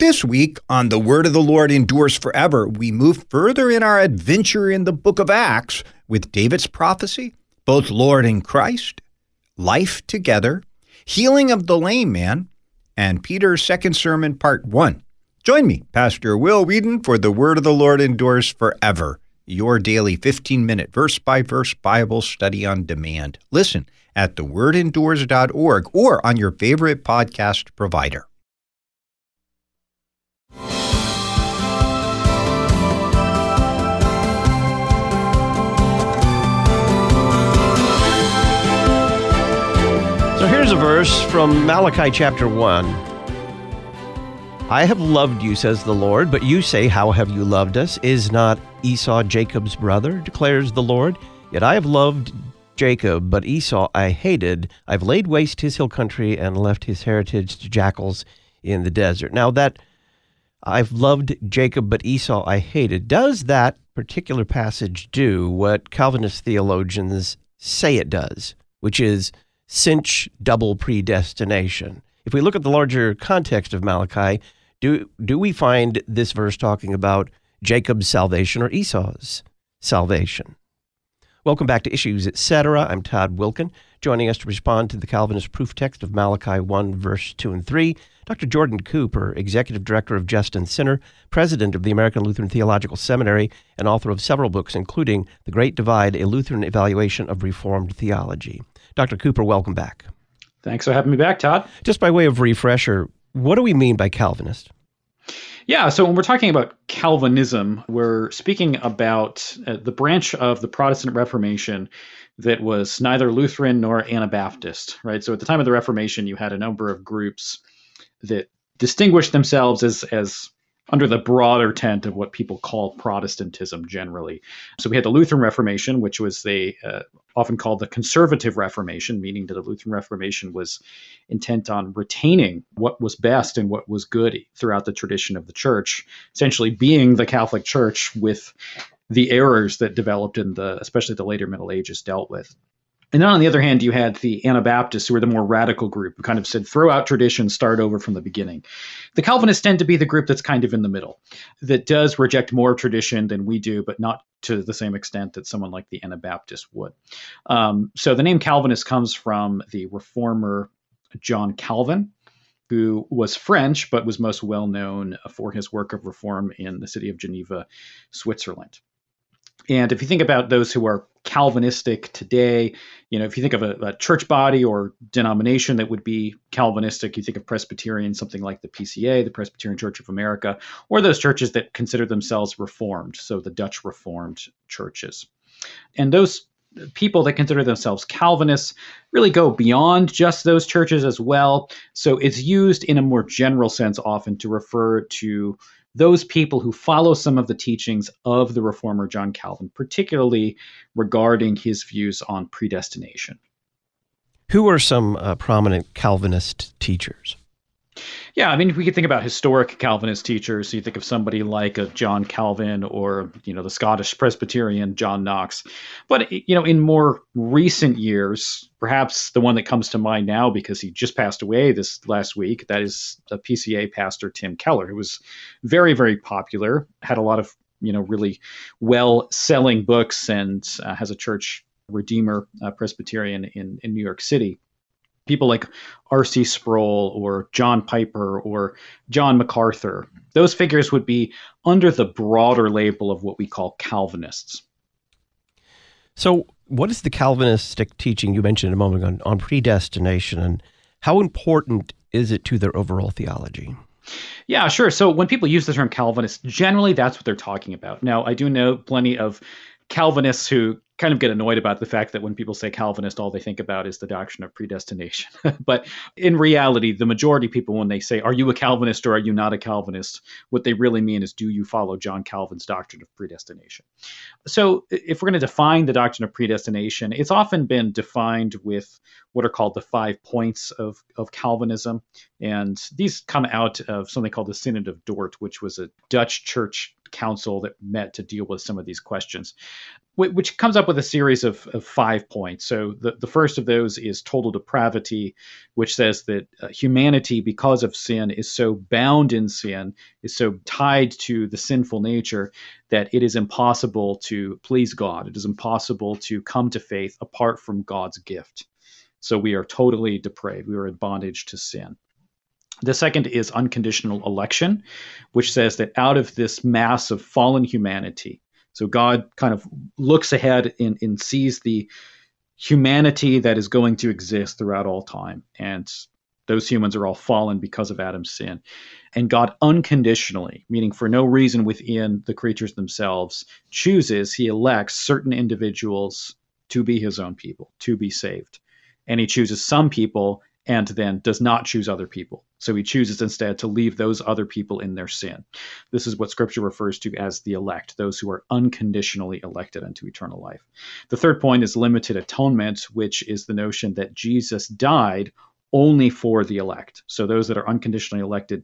This week on The Word of the Lord Endures Forever, we move further in our adventure in the book of Acts with David's prophecy, both Lord and Christ, life together, healing of the lame man, and Peter's second sermon, part 1. Join me, Pastor Will Whedon, for The Word of the Lord Endures Forever, your daily 15-minute verse-by-verse Bible study on demand. Listen at thewordendures.org or on your favorite podcast provider. So here's a verse from Malachi chapter 1. I have loved you, says the Lord, but you say, how have you loved us? Is not Esau Jacob's brother, declares the Lord? Yet I have loved Jacob, but Esau I hated. I've laid waste his hill country and left his heritage to jackals in the desert. Now that I've loved Jacob, but Esau I hated, does that particular passage do what Calvinist theologians say it does, which is cinch double predestination? If we look at the larger context of Malachi, do we find this verse talking about Jacob's salvation or Esau's salvation? Welcome back to Issues Etc. I'm Todd Wilkin. Joining us to respond to the Calvinist proof text of Malachi 1, verse 2 and 3, Dr. Jordan Cooper, Executive Director of Justin Center, President of the American Lutheran Theological Seminary, and author of several books, including The Great Divide, A Lutheran Evaluation of Reformed Theology. Dr. Cooper, welcome back. Thanks for having me back, Todd. Just by way of refresher, what do we mean by Calvinist? Yeah, so when we're talking about Calvinism, we're speaking about the branch of the Protestant Reformation that was neither Lutheran nor Anabaptist, right? So at the time of the Reformation, you had a number of groups that distinguished themselves as under the broader tent of what people call Protestantism generally. So we had the Lutheran Reformation, which was often called the Conservative Reformation, meaning that the Lutheran Reformation was intent on retaining what was best and what was good throughout the tradition of the church, essentially being the Catholic Church with the errors that developed in especially the later Middle Ages dealt with. And then on the other hand, you had the Anabaptists, who were the more radical group, who kind of said, throw out tradition, start over from the beginning. The Calvinists tend to be the group that's kind of in the middle, that does reject more tradition than we do, but not to the same extent that someone like the Anabaptist would. So the name Calvinist comes from the reformer John Calvin, who was French, but was most well known for his work of reform in the city of Geneva, Switzerland. And if you think about those who are Calvinistic today, if you think of a church body or denomination that would be Calvinistic, you think of Presbyterian, something like the PCA, the Presbyterian Church of America, or those churches that consider themselves Reformed, so the Dutch Reformed churches. And those people that consider themselves Calvinists really go beyond just those churches as well. So it's used in a more general sense often to refer to those people who follow some of the teachings of the reformer John Calvin, particularly regarding his views on predestination. Who are some prominent Calvinist teachers? Yeah, I mean, we could think about historic Calvinist teachers. So you think of somebody like a John Calvin or, the Scottish Presbyterian John Knox. But, in more recent years, perhaps the one that comes to mind now because he just passed away this last week, that is the PCA pastor Tim Keller, who was very, very popular, had a lot of, really well-selling books and has a church, Redeemer Presbyterian in New York City. People like R.C. Sproul or John Piper or John MacArthur, those figures would be under the broader label of what we call Calvinists. So what is the Calvinistic teaching you mentioned a moment ago on predestination, and how important is it to their overall theology? Yeah, sure. So when people use the term Calvinist, generally that's what they're talking about. Now, I do know plenty of Calvinists who kind of get annoyed about the fact that when people say Calvinist, all they think about is the doctrine of predestination. But in reality, the majority of people, when they say, are you a Calvinist or are you not a Calvinist, what they really mean is, do you follow John Calvin's doctrine of predestination? So if we're going to define the doctrine of predestination, it's often been defined with what are called the 5 points of Calvinism. And these come out of something called the Synod of Dort, which was a Dutch church council that met to deal with some of these questions, which comes up with a series of 5 points. So the first of those is total depravity, which says that humanity, because of sin, is so bound in sin, is so tied to the sinful nature, that it is impossible to please God. It is impossible to come to faith apart from God's gift. So we are totally depraved. We are in bondage to sin. The second is unconditional election, which says that out of this mass of fallen humanity, so God kind of looks ahead and sees the humanity that is going to exist throughout all time. And those humans are all fallen because of Adam's sin. And God unconditionally, meaning for no reason within the creatures themselves, he elects certain individuals to be his own people, to be saved. And he chooses some people and then does not choose other people. So he chooses instead to leave those other people in their sin. This is what Scripture refers to as the elect, those who are unconditionally elected unto eternal life. The third point is limited atonement, which is the notion that Jesus died only for the elect. So those that are unconditionally elected,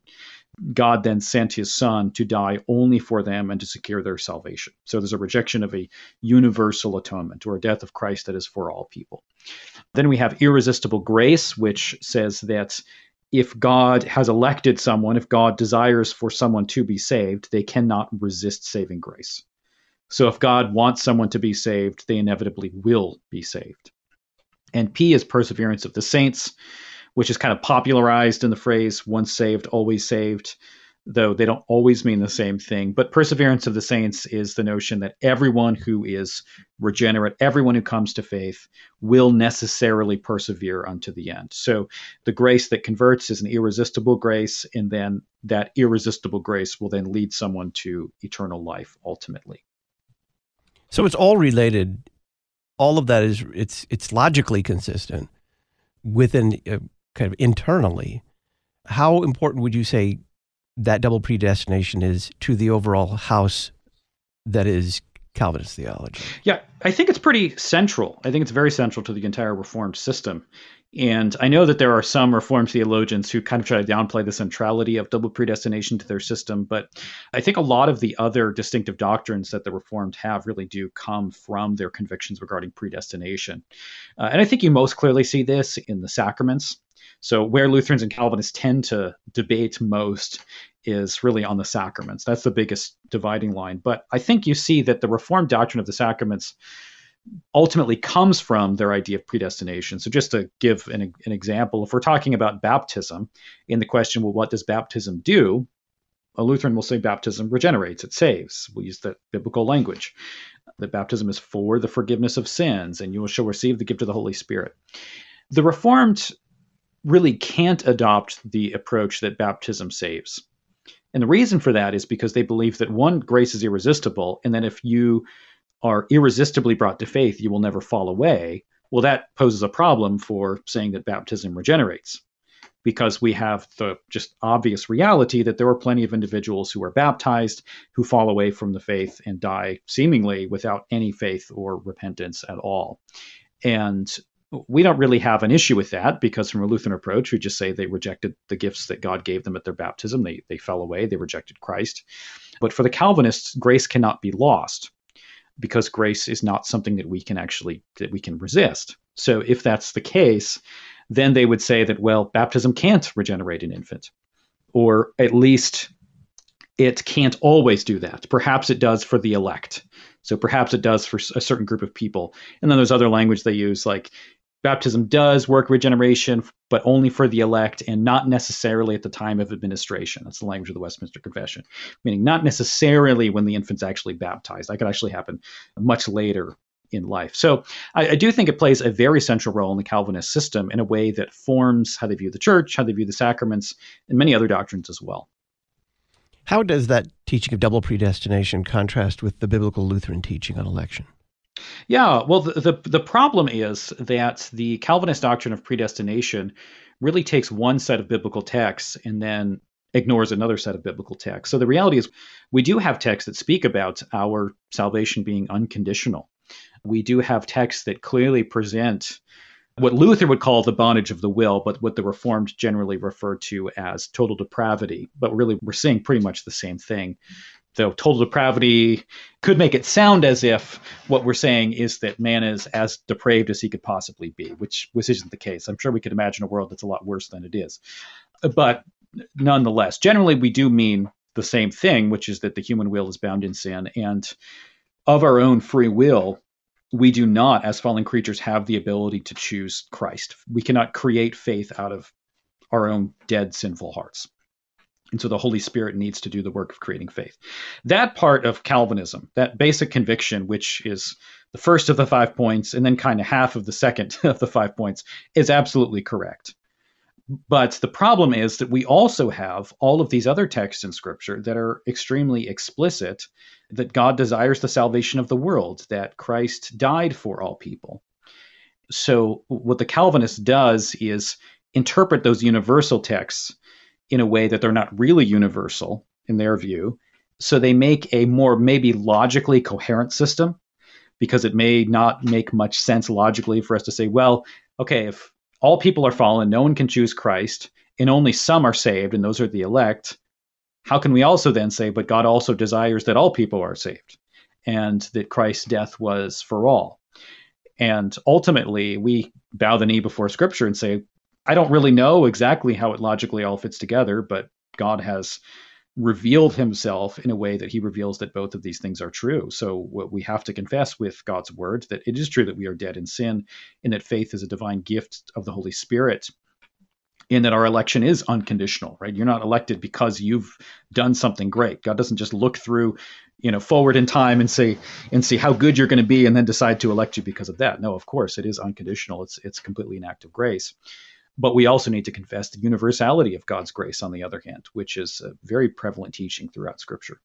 God then sent his Son to die only for them and to secure their salvation. So there's a rejection of a universal atonement, or a death of Christ that is for all people. Then we have irresistible grace, which says that if God has elected someone, if God desires for someone to be saved, they cannot resist saving grace. So if God wants someone to be saved, they inevitably will be saved. And P is perseverance of the saints, which is kind of popularized in the phrase once saved, always saved, though they don't always mean the same thing. But perseverance of the saints is the notion that everyone who is regenerate, everyone who comes to faith, will necessarily persevere unto the end. So the grace that converts is an irresistible grace, and then that irresistible grace will then lead someone to eternal life ultimately. So it's all related. All of that is it's logically consistent within kind of internally. How important would you say that double predestination is to the overall house that is Calvinist theology? Yeah, I think it's pretty central. I think it's very central to the entire Reformed system. And I know that there are some Reformed theologians who kind of try to downplay the centrality of double predestination to their system, but I think a lot of the other distinctive doctrines that the Reformed have really do come from their convictions regarding predestination. And I think you most clearly see this in the sacraments. So where Lutherans and Calvinists tend to debate most is really on the sacraments. That's the biggest dividing line. But I think you see that the Reformed doctrine of the sacraments ultimately comes from their idea of predestination. So just to give an example, if we're talking about baptism, in the question, well, what does baptism do? A Lutheran will say baptism regenerates, it saves. We'll use the biblical language. That baptism is for the forgiveness of sins, and you shall receive the gift of the Holy Spirit. The Reformed really can't adopt the approach that baptism saves. And the reason for that is because they believe that one, grace is irresistible, and that if you are irresistibly brought to faith, you will never fall away. Well, that poses a problem for saying that baptism regenerates, because we have the just obvious reality that there are plenty of individuals who are baptized who fall away from the faith and die seemingly without any faith or repentance at all. And we don't really have an issue with that, because from a Lutheran approach, we just say they rejected the gifts that God gave them at their baptism. They fell away. They rejected Christ. But for the Calvinists, grace cannot be lost, because grace is not something that we can resist. So if that's the case, then they would say that, well, baptism can't regenerate an infant, or at least it can't always do that. Perhaps it does for the elect. So perhaps it does for a certain group of people. And then there's other language they use, like baptism does work regeneration, but only for the elect and not necessarily at the time of administration. That's the language of the Westminster Confession, meaning not necessarily when the infant's actually baptized. That could actually happen much later in life. So I do think it plays a very central role in the Calvinist system in a way that forms how they view the church, how they view the sacraments, and many other doctrines as well. How does that teaching of double predestination contrast with the biblical Lutheran teaching on election? Yeah, well, the problem is that the Calvinist doctrine of predestination really takes one set of biblical texts and then ignores another set of biblical texts. So the reality is we do have texts that speak about our salvation being unconditional. We do have texts that clearly present what Luther would call the bondage of the will, but what the Reformed generally refer to as total depravity. But really, we're saying pretty much the same thing. Though total depravity could make it sound as if what we're saying is that man is as depraved as he could possibly be, which isn't the case. I'm sure we could imagine a world that's a lot worse than it is. But nonetheless, generally we do mean the same thing, which is that the human will is bound in sin. And of our own free will, we do not, as fallen creatures, have the ability to choose Christ. We cannot create faith out of our own dead, sinful hearts. And so the Holy Spirit needs to do the work of creating faith. That part of Calvinism, that basic conviction, which is the first of the 5 points and then kind of half of the second of the 5 points, is absolutely correct. But the problem is that we also have all of these other texts in Scripture that are extremely explicit, that God desires the salvation of the world, that Christ died for all people. So what the Calvinist does is interpret those universal texts in a way that they're not really universal in their view. So they make a more maybe logically coherent system, because it may not make much sense logically for us to say, well, okay, if all people are fallen, no one can choose Christ, and only some are saved, and those are the elect, how can we also then say, but God also desires that all people are saved, and that Christ's death was for all? And ultimately, we bow the knee before Scripture and say, I don't really know exactly how it logically all fits together, but God has revealed himself in a way that he reveals that both of these things are true. So we have to confess with God's word that it is true that we are dead in sin, and that faith is a divine gift of the Holy Spirit, and that our election is unconditional, right? You're not elected because you've done something great. God doesn't just look through, forward in time and see how good you're going to be and then decide to elect you because of that. No, of course, it is unconditional. It's completely an act of grace. But we also need to confess the universality of God's grace, on the other hand, which is a very prevalent teaching throughout Scripture.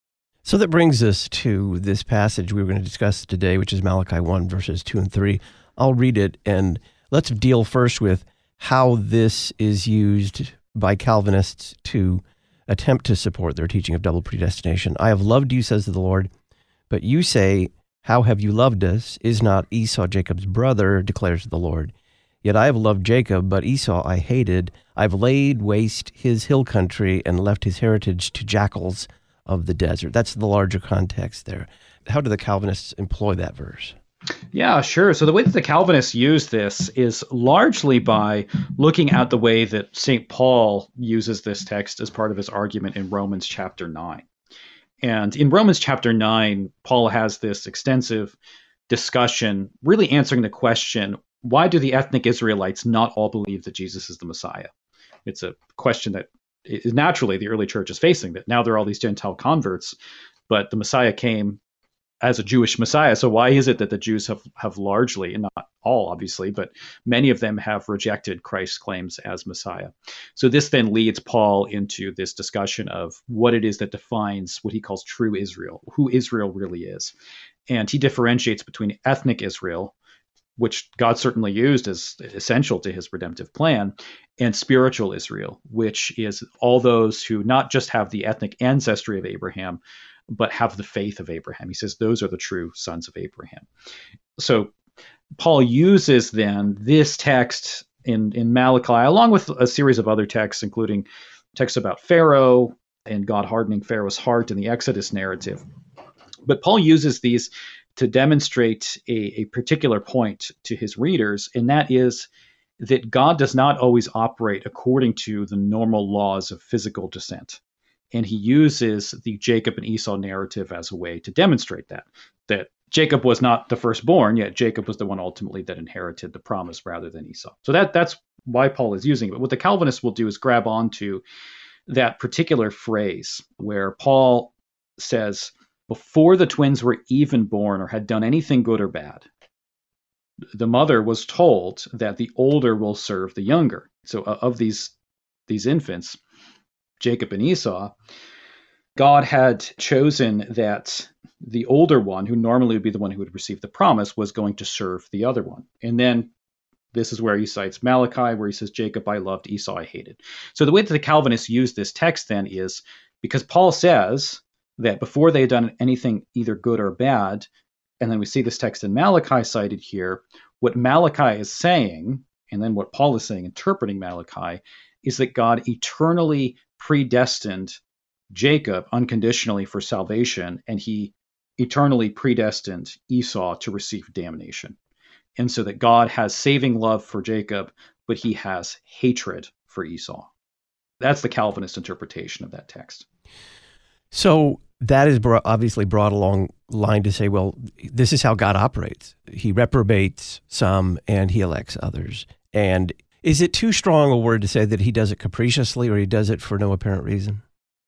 So that brings us to this passage we were going to discuss today, which is Malachi 1, verses 2 and 3. I'll read it, and let's deal first with how this is used by Calvinists to attempt to support their teaching of double predestination. I have loved you, says the Lord, but you say, how have you loved us? Is not Esau Jacob's brother, declares the Lord. Yet I have loved Jacob, but Esau I hated. I've laid waste his hill country and left his heritage to jackals of the desert. That's the larger context there. How do the Calvinists employ that verse? Yeah, sure. So the way that the Calvinists use this is largely by looking at the way that St. Paul uses this text as part of his argument in Romans chapter 9. And in Romans chapter 9, Paul has this extensive discussion really answering the question, why do the ethnic Israelites not all believe that Jesus is the Messiah? It's a question that is naturally the early church is facing, that now there are all these Gentile converts, but the Messiah came as a Jewish Messiah. So why is it that the Jews have largely, and not all obviously, but many of them have rejected Christ's claims as Messiah? So this then leads Paul into this discussion of what it is that defines what he calls true Israel, who Israel really is. And he differentiates between ethnic Israel, which God certainly used as essential to his redemptive plan, and spiritual Israel, which is all those who not just have the ethnic ancestry of Abraham, but have the faith of Abraham. He says those are the true sons of Abraham. So Paul uses then this text in Malachi, along with a series of other texts, including texts about Pharaoh and God hardening Pharaoh's heart in the Exodus narrative. But Paul uses these to demonstrate a particular point to his readers, and that is that God does not always operate according to the normal laws of physical descent. And he uses the Jacob and Esau narrative as a way to demonstrate that Jacob was not the firstborn, yet Jacob was the one ultimately that inherited the promise rather than Esau. So that's why Paul is using it. But what the Calvinists will do is grab onto that particular phrase where Paul says, before the twins were even born or had done anything good or bad, the mother was told that the older will serve the younger. So of these infants, Jacob and Esau, God had chosen that the older one, who normally would be the one who would receive the promise, was going to serve the other one. And then this is where he cites Malachi, where he says, Jacob I loved, Esau I hated. So the way that the Calvinists use this text then is because Paul says that before they had done anything either good or bad, and then we see this text in Malachi cited here, what Malachi is saying, and then what Paul is saying, interpreting Malachi, is that God eternally predestined Jacob unconditionally for salvation, and he eternally predestined Esau to receive damnation. And so that God has saving love for Jacob, but he has hatred for Esau. That's the Calvinist interpretation of that text. So that is obviously brought along line to say, well, this is how God operates. He reprobates some and he elects others. And is it too strong a word to say that he does it capriciously or he does it for no apparent reason?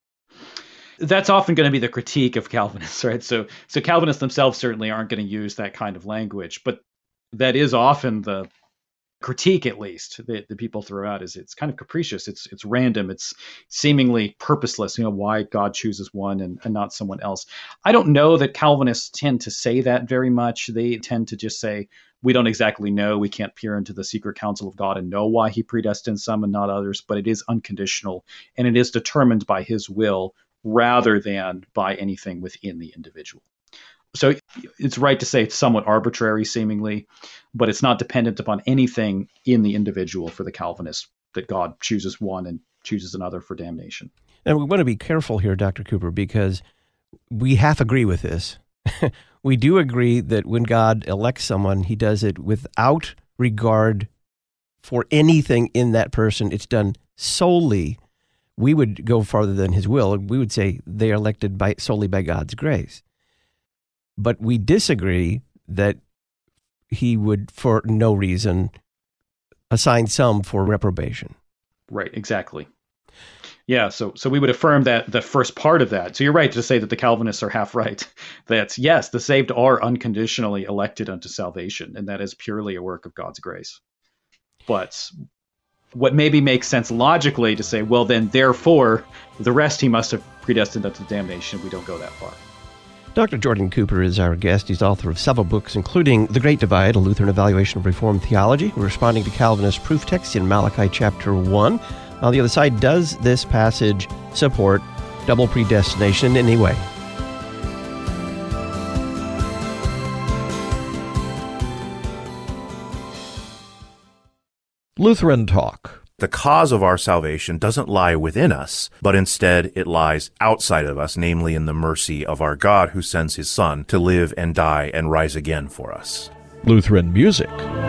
That's often going to be the critique of Calvinists, right? So Calvinists themselves certainly aren't going to use that kind of language, but that is often the critique, at least, that people throw out, is it's kind of capricious, it's random, it's seemingly purposeless, why God chooses one and not someone else. I don't know that Calvinists tend to say that very much. They tend to just say, we don't exactly know, we can't peer into the secret counsel of God and know why he predestined some and not others, but it is unconditional, and it is determined by his will rather than by anything within the individual. So it's right to say it's somewhat arbitrary, seemingly, but it's not dependent upon anything in the individual for the Calvinist, that God chooses one and chooses another for damnation. And we want to be careful here, Dr. Cooper, because we half agree with this. We do agree that when God elects someone, he does it without regard for anything in that person. It's done solely. We would go farther than his will. We would say they are elected solely by God's grace. But we disagree that he would, for no reason, assign some for reprobation. Right, exactly. Yeah, so we would affirm that the first part of that. So you're right to say that the Calvinists are half right. That, yes, the saved are unconditionally elected unto salvation, and that is purely a work of God's grace. But what maybe makes sense logically to say, well, then, therefore, the rest he must have predestined unto damnation. We don't go that far. Dr. Jordan Cooper is our guest. He's author of several books, including The Great Divide, a Lutheran Evaluation of Reformed Theology. We're responding to Calvinist proof texts in Malachi chapter 1. On the other side, does this passage support double predestination in any way? Lutheran Talk. The cause of our salvation doesn't lie within us, but instead it lies outside of us, namely in the mercy of our God who sends his Son to live and die and rise again for us. Lutheran Music.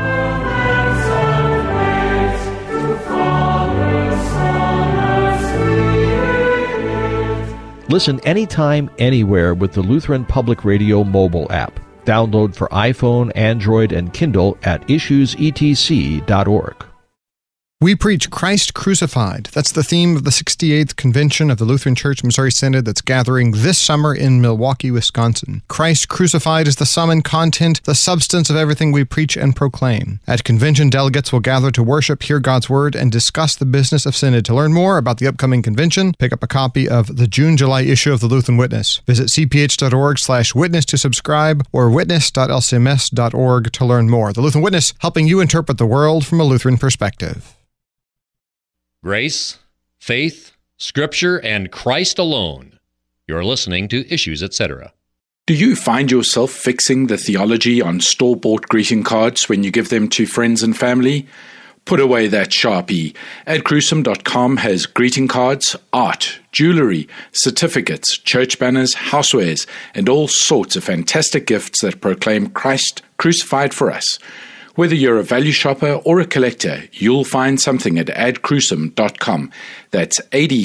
Listen anytime, anywhere with the Lutheran Public Radio mobile app. Download for iPhone, Android, and Kindle at issuesetc.org. We preach Christ crucified. That's the theme of the 68th Convention of the Lutheran Church Missouri Synod that's gathering this summer in Milwaukee, Wisconsin. Christ crucified is the sum and content, the substance of everything we preach and proclaim. At convention, delegates will gather to worship, hear God's Word, and discuss the business of Synod. To learn more about the upcoming convention, pick up a copy of the June-July issue of the Lutheran Witness. Visit cph.org/witness to subscribe or witness.lcms.org to learn more. The Lutheran Witness, helping you interpret the world from a Lutheran perspective. Grace, faith, Scripture, and Christ alone. You're listening to Issues, Etc. Do you find yourself fixing the theology on store-bought greeting cards when you give them to friends and family? Put away that Sharpie. AdCrucem.com has greeting cards, art, jewelry, certificates, church banners, housewares, and all sorts of fantastic gifts that proclaim Christ crucified for us. Whether you're a value shopper or a collector, you'll find something at adcrucem.com. That's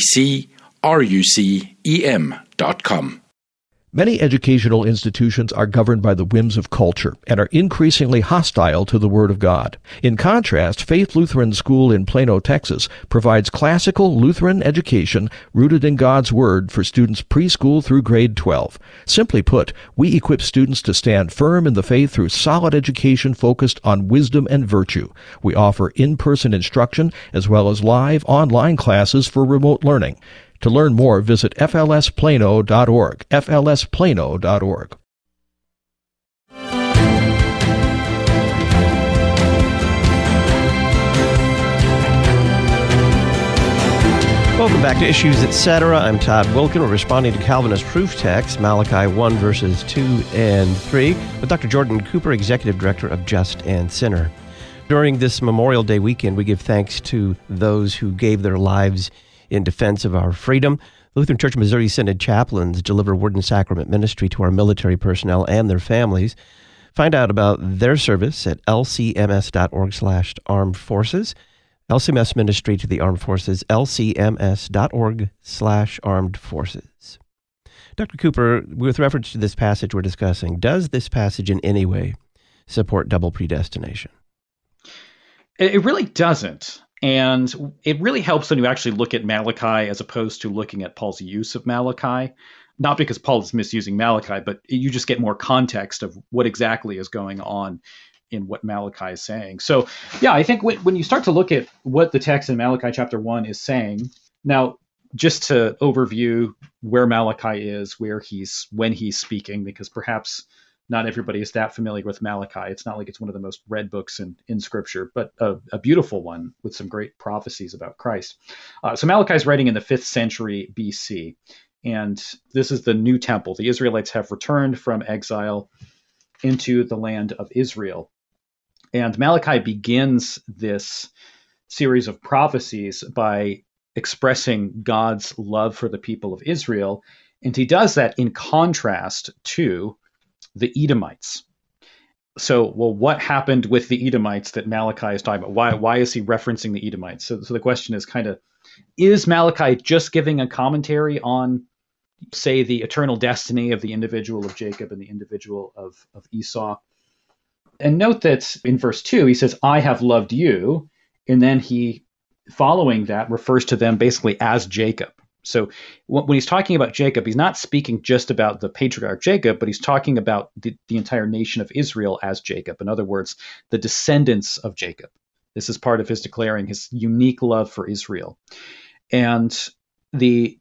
ADCRUCEM.com. Many educational institutions are governed by the whims of culture and are increasingly hostile to the Word of God. In contrast, Faith Lutheran School in Plano, Texas, provides classical Lutheran education rooted in God's Word for students preschool through grade 12. Simply put, we equip students to stand firm in the faith through solid education focused on wisdom and virtue. We offer in-person instruction as well as live online classes for remote learning. To learn more, visit flsplano.org, flsplano.org. Welcome back to Issues, Etc. I'm Todd Wilken. We're responding to Calvinist proof text, Malachi 1, verses 2 and 3, with Dr. Jordan Cooper, Executive Director of Just and Sinner. During this Memorial Day weekend, we give thanks to those who gave their lives in defense of our freedom, Lutheran Church Missouri Synod chaplains deliver Word and Sacrament ministry to our military personnel and their families. Find out about their service at lcms.org/armed forces. LCMS ministry to the armed forces, lcms.org/armed forces. Dr. Cooper, with reference to this passage we're discussing, does this passage in any way support double predestination? It really doesn't. And it really helps when you actually look at Malachi as opposed to looking at Paul's use of Malachi. Not because Paul is misusing Malachi, but you just get more context of what exactly is going on in what Malachi is saying. So, yeah, I think when you start to look at what the text in Malachi chapter 1 is saying, now, just to overview where Malachi is, when he's speaking, because perhaps not everybody is that familiar with Malachi. It's not like it's one of the most read books in Scripture, but a beautiful one with some great prophecies about Christ. So Malachi is writing in the 5th century BC, and this is the new temple. The Israelites have returned from exile into the land of Israel. And Malachi begins this series of prophecies by expressing God's love for the people of Israel. And he does that in contrast to the Edomites. So, well, what happened with the Edomites that Malachi is talking about? Why is he referencing the Edomites? So the question is is Malachi just giving a commentary on, say, the eternal destiny of the individual of Jacob and the individual of Esau? And note that in verse 2, he says, I have loved you. And then he, following that, refers to them basically as Jacob. So when he's talking about Jacob, he's not speaking just about the patriarch Jacob, but he's talking about the entire nation of Israel as Jacob. In other words, the descendants of Jacob. This is part of his declaring his unique love for Israel. And the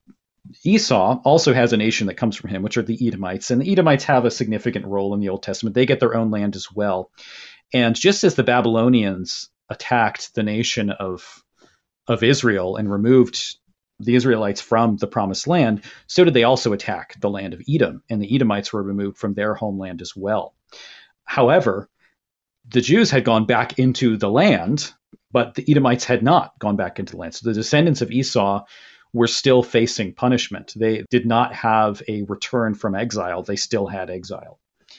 Esau also has a nation that comes from him, which are the Edomites. And the Edomites have a significant role in the Old Testament. They get their own land as well. And just as the Babylonians attacked the nation of Israel and removed the Israelites from the promised land, so did they also attack the land of Edom, and the Edomites were removed from their homeland as well. However, the Jews had gone back into the land, but the Edomites had not gone back into the land. So the descendants of Esau were still facing punishment. They did not have a return from exile. They still had exile.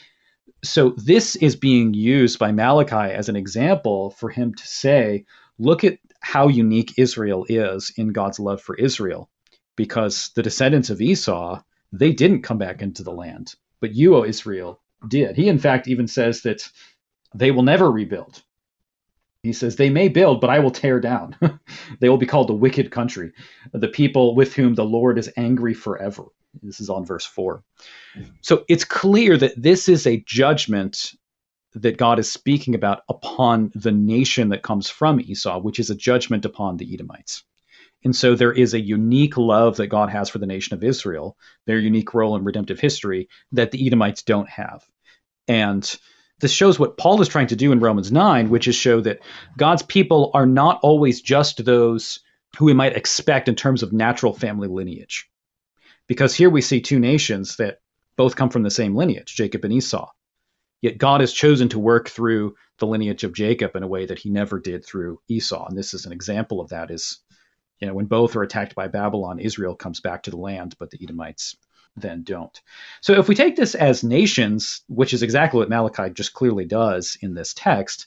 So this is being used by Malachi as an example for him to say, look at how unique Israel is in God's love for Israel, because the descendants of Esau, they didn't come back into the land, but you, O Israel, did. He, in fact, even says that they will never rebuild. He says, they may build, but I will tear down. They will be called the wicked country, the people with whom the Lord is angry forever. This is on verse 4. So it's clear that this is a judgment that God is speaking about upon the nation that comes from Esau, which is a judgment upon the Edomites. And so there is a unique love that God has for the nation of Israel, their unique role in redemptive history that the Edomites don't have. And this shows what Paul is trying to do in Romans 9, which is show that God's people are not always just those who we might expect in terms of natural family lineage. Because here we see two nations that both come from the same lineage, Jacob and Esau. Yet God has chosen to work through the lineage of Jacob in a way that he never did through Esau. And this is an example of that is, when both are attacked by Babylon, Israel comes back to the land, but the Edomites then don't. So if we take this as nations, which is exactly what Malachi just clearly does in this text,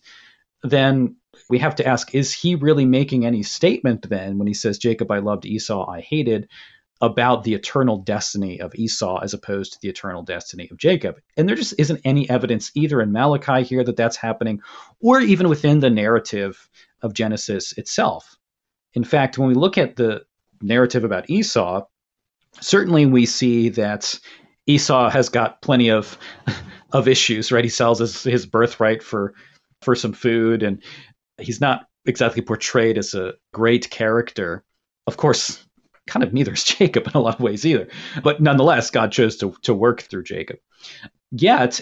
then we have to ask, is he really making any statement then when he says, Jacob I loved, Esau I hated, about the eternal destiny of Esau as opposed to the eternal destiny of Jacob? And there just isn't any evidence either in Malachi here that that's happening, or even within the narrative of Genesis itself. In fact, when we look at the narrative about Esau, certainly we see that Esau has got plenty of issues, right? He sells his birthright for some food, and he's not exactly portrayed as a great character. Of course, kind of neither is Jacob in a lot of ways either. But nonetheless, God chose to work through Jacob. Yet,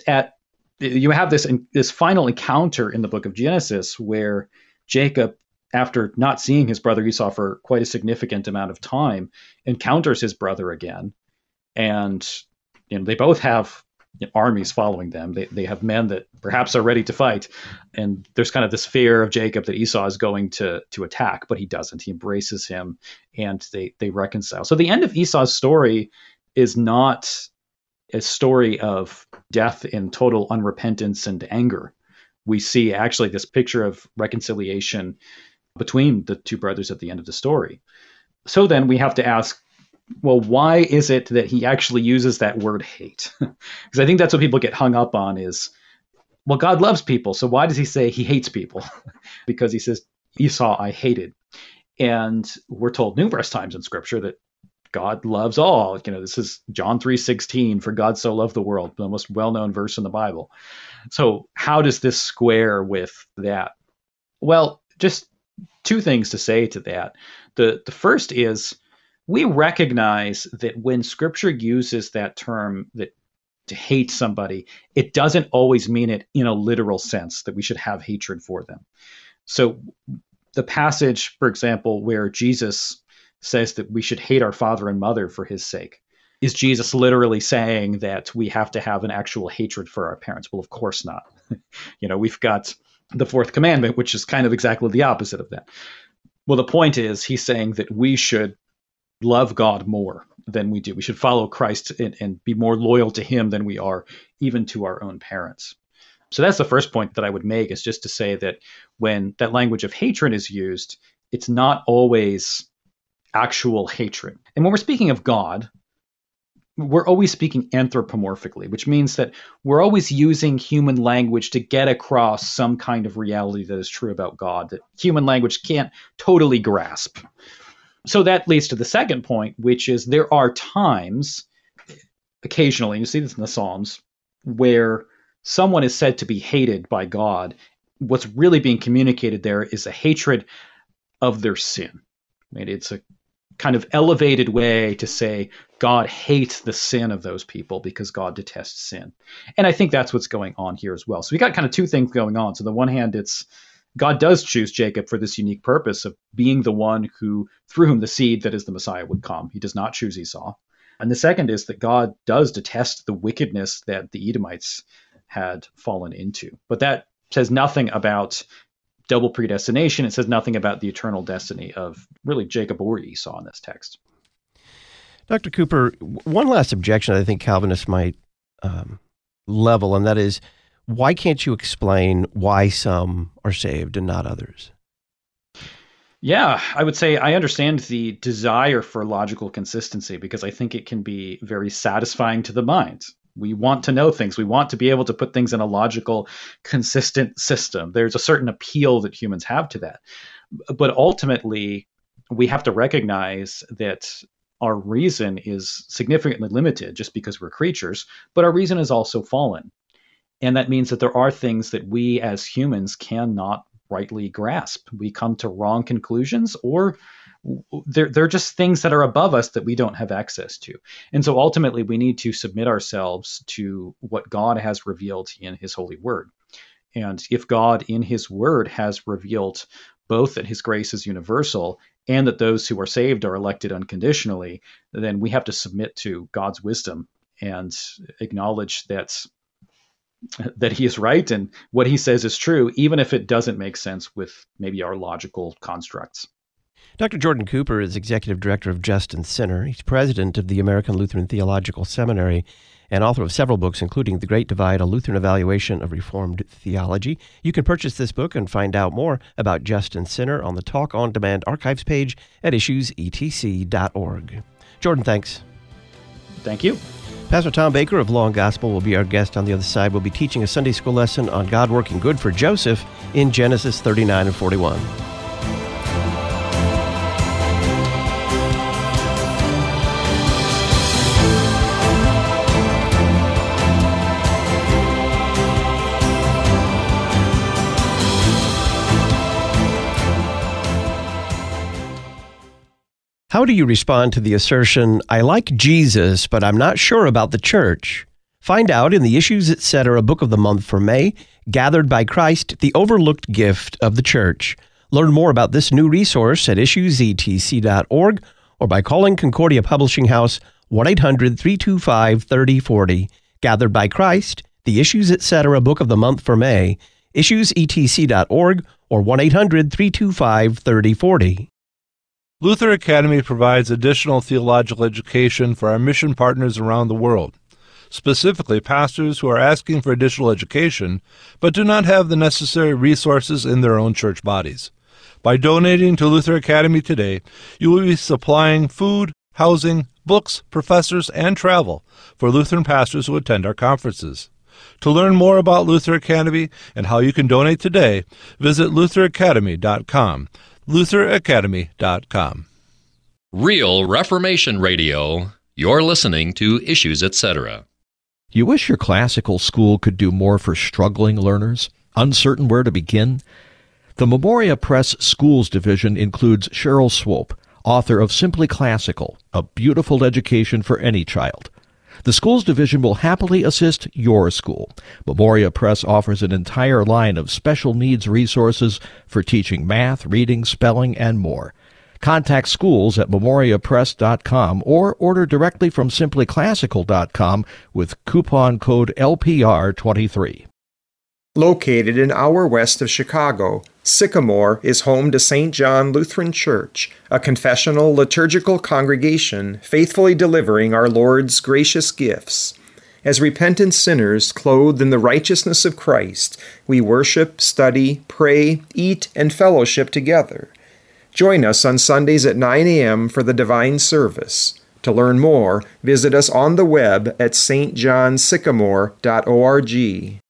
you have this final encounter in the book of Genesis where Jacob, after not seeing his brother Esau for quite a significant amount of time, encounters his brother again. And they both have armies following them. They have men that perhaps are ready to fight. And there's kind of this fear of Jacob that Esau is going to attack, but he doesn't. He embraces him and they reconcile. So the end of Esau's story is not a story of death in total unrepentance and anger. We see actually this picture of reconciliation between the two brothers at the end of the story. So then we have to ask, well, why is it that he actually uses that word hate? Because I think that's what people get hung up on is, well, God loves people, so why does he say he hates people? Because he says, Esau I hated. And we're told numerous times in Scripture that God loves all. This is John 3:16, for God so loved the world, the most well-known verse in the Bible. So how does this square with that? Well, just two things to say to that. The first is, we recognize that when Scripture uses that term, that to hate somebody, it doesn't always mean it in a literal sense, that we should have hatred for them. So the passage, for example, where Jesus says that we should hate our father and mother for his sake, is Jesus literally saying that we have to have an actual hatred for our parents? Well, of course not. We've got the fourth commandment, which is kind of exactly the opposite of that. Well, the point is, he's saying that we should love God more than we do. We should follow Christ and be more loyal to him than we are even to our own parents. So that's the first point that I would make, is just to say that when that language of hatred is used, it's not always actual hatred. And when we're speaking of God, we're always speaking anthropomorphically, which means that we're always using human language to get across some kind of reality that is true about God that human language can't totally grasp. So that leads to the second point, which is there are times, occasionally, you see this in the Psalms, where someone is said to be hated by God. What's really being communicated there is a hatred of their sin. It's a kind of elevated way to say God hates the sin of those people because God detests sin. And I think that's what's going on here as well. So we got kind of two things going on. So on the one hand, it's God does choose Jacob for this unique purpose of being the one through whom the seed that is the Messiah would come. He does not choose Esau. And the second is that God does detest the wickedness that the Edomites had fallen into. But that says nothing about double predestination. It says nothing about the eternal destiny of really Jacob or Esau in this text. Dr. Cooper, one last objection I think Calvinists might level, and that is, why can't you explain why some are saved and not others? Yeah, I would say I understand the desire for logical consistency because I think it can be very satisfying to the mind. We want to know things. We want to be able to put things in a logical, consistent system. There's a certain appeal that humans have to that. But ultimately, we have to recognize that our reason is significantly limited just because we're creatures, but our reason is also fallen. And that means that there are things that we as humans cannot rightly grasp. We come to wrong conclusions, or they're just things that are above us that we don't have access to. And so ultimately, we need to submit ourselves to what God has revealed in his holy word. And if God in his word has revealed both that his grace is universal and that those who are saved are elected unconditionally, then we have to submit to God's wisdom and acknowledge that he is right and what he says is true, even if it doesn't make sense with maybe our logical constructs. Dr. Jordan Cooper is Executive Director of Just and Sinner. He's president of the American Lutheran Theological Seminary and author of several books, including The Great Divide, A Lutheran Evaluation of Reformed Theology. You can purchase this book and find out more about Just and Sinner on the Talk On Demand archives page at issuesetc.org. Jordan, thanks. Thank you. Pastor Tom Baker of Law and Gospel will be our guest on the other side. We'll be teaching a Sunday school lesson on God working good for Joseph in Genesis 39 and 41. How do you respond to the assertion, I like Jesus, but I'm not sure about the church? Find out in the Issues Etc. Book of the Month for May, Gathered by Christ, the Overlooked Gift of the Church. Learn more about this new resource at issuesetc.org or by calling Concordia Publishing House 1-800-325-3040. Gathered by Christ, the Issues Etc. Book of the Month for May, issuesetc.org or 1-800-325-3040. Luther Academy provides additional theological education for our mission partners around the world, specifically pastors who are asking for additional education but do not have the necessary resources in their own church bodies. By donating to Luther Academy today, you will be supplying food, housing, books, professors, and travel for Lutheran pastors who attend our conferences. To learn more about Luther Academy and how you can donate today, visit lutheracademy.com. lutheracademy.com. Real Reformation Radio. You're listening to Issues Etc. You wish your classical school could do more for struggling learners, uncertain where to begin? The Memoria Press Schools Division includes Cheryl Swope, author of Simply Classical, a beautiful education for any child. The Schools Division will happily assist your school. Memoria Press offers an entire line of special needs resources for teaching math, reading, spelling, and more. Contact schools at memoriapress.com or order directly from simplyclassical.com with coupon code LPR23. Located an hour west of Chicago, Sycamore is home to St. John Lutheran Church, a confessional liturgical congregation faithfully delivering our Lord's gracious gifts. As repentant sinners clothed in the righteousness of Christ, we worship, study, pray, eat, and fellowship together. Join us on Sundays at 9 a.m. for the divine service. To learn more, visit us on the web at stjohnsycamore.org.